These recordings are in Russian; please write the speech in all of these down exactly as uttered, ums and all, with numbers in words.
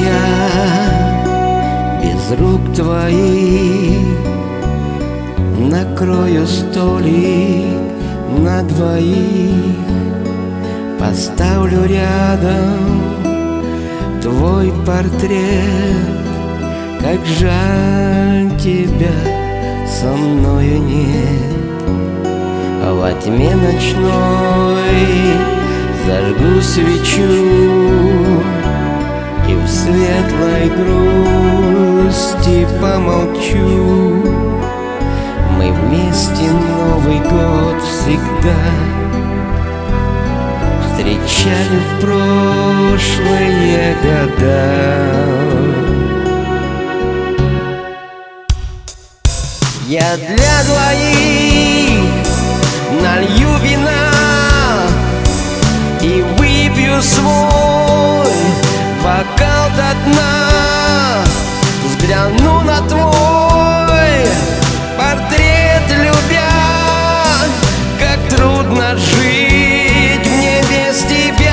я без рук твоих накрою столик на двоих, поставлю рядом твой портрет. Как жаль, тебя со мною нет. Во тьме ночной зажгу свечу и в светлой грусти помолчу. Мы вместе Новый год всегда встречали в прошлые года. Я для двоих налью вина и выпью свой бокал до дна. Взгляну на твой портрет, любя, как трудно жить мне без тебя.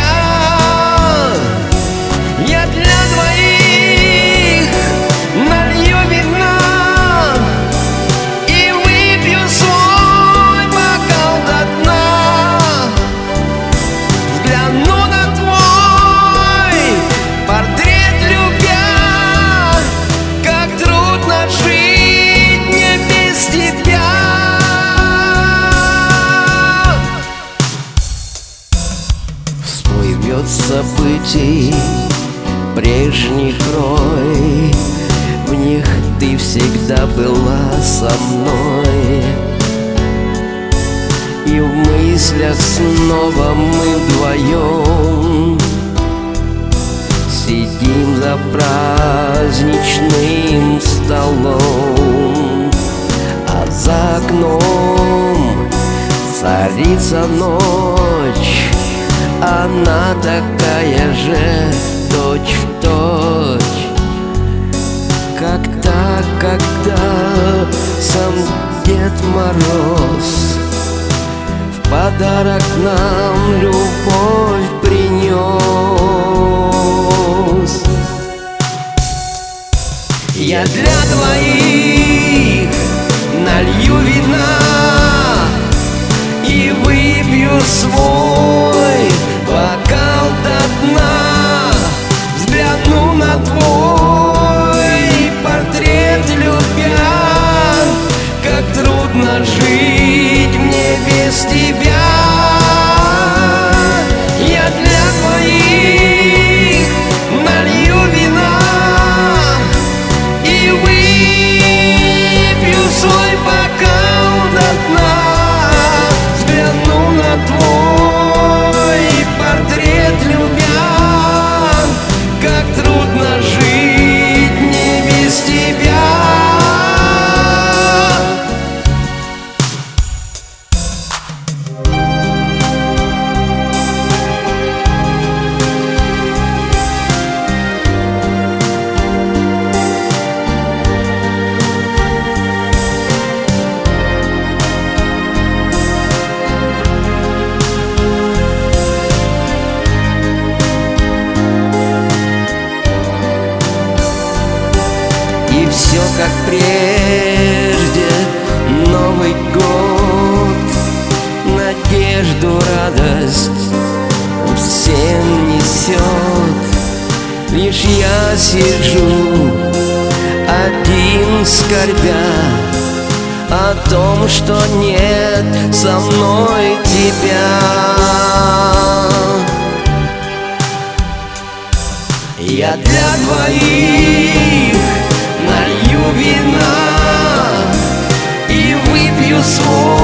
Я для двоих налью вина и выпью свой бокал до дна. Взгляну на твой портрет, любя, как трудно жить мне без тебя. Всплывет событий прежних рой, в них ты всегда была со мной. И в мыслях снова мы вдвоем сидим за праздничным столом, а за окном царица ночь. Она такая же точь-в-точь, как та, когда сам Дед Мороз в подарок нам любовь принес. Я для двоих налью вина и выпью свой бокал до дна. Взгляну на твой портрет, любя, как трудно жить мне без тебя. Я для твоих налью вина и выпью свой бокал до дна. Взгляну на твой портрет, любя, как трудно жить мне без тебя. И все как прежде, Новый год, надежду, радость всем несет. Лишь я сижу один, скорбя о том, что нет со мной тебя. Я для двоих налью вина и выпью свой